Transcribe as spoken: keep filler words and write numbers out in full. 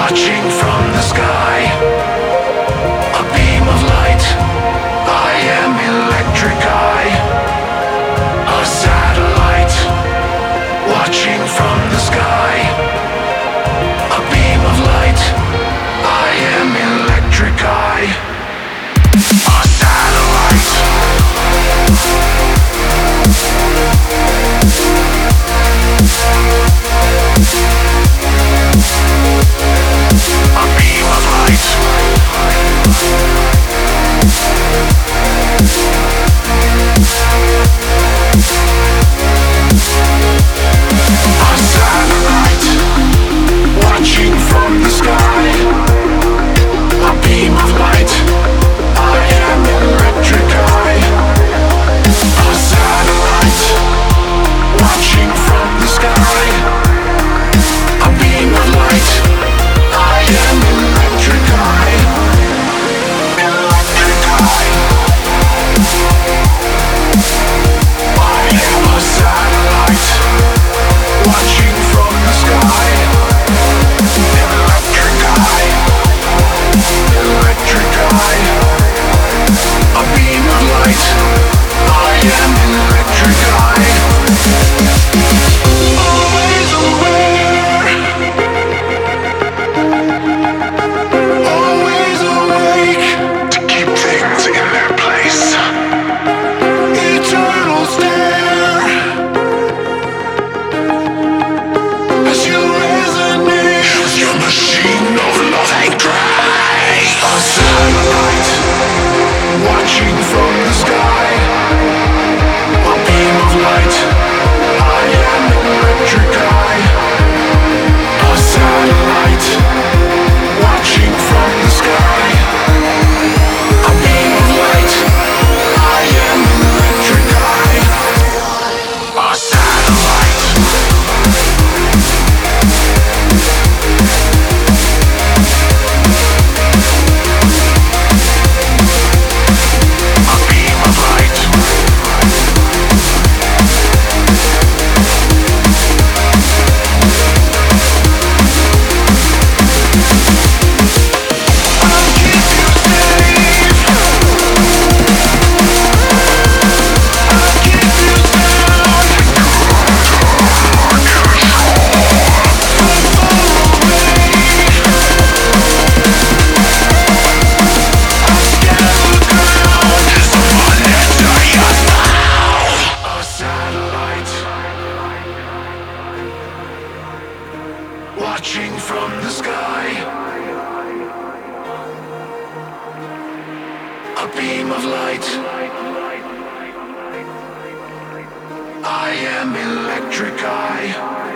watching from the sky, a beam of light. I am electric eye, a satellite, watching from the sky, a beam of light. I am electric eye, a satellite. A beam of light. A satellite, watching from the sky, a beam of light. I am electric eye, a satellite, watching from the sky, a beam of light. I am electric eye, electric eye. I am a satellite, watching from the sky, electric eye, electric eye. A beam of light. I am electric eye. Always aware, always awake to keep things in their place. Eternal stare as you resonate with your machine of love and grace. A satellite, watching from the sky, a beam of light. I am electric eye, a satellite, watching from the sky, a beam of light. I am electric eye, a satellite. A beam of light. I'll keep you safe. I'll keep you sound. From far away. I'll scan the ground. Someone enter your sound. A satellite, watching from the sky, a beam of light. I am electric eye.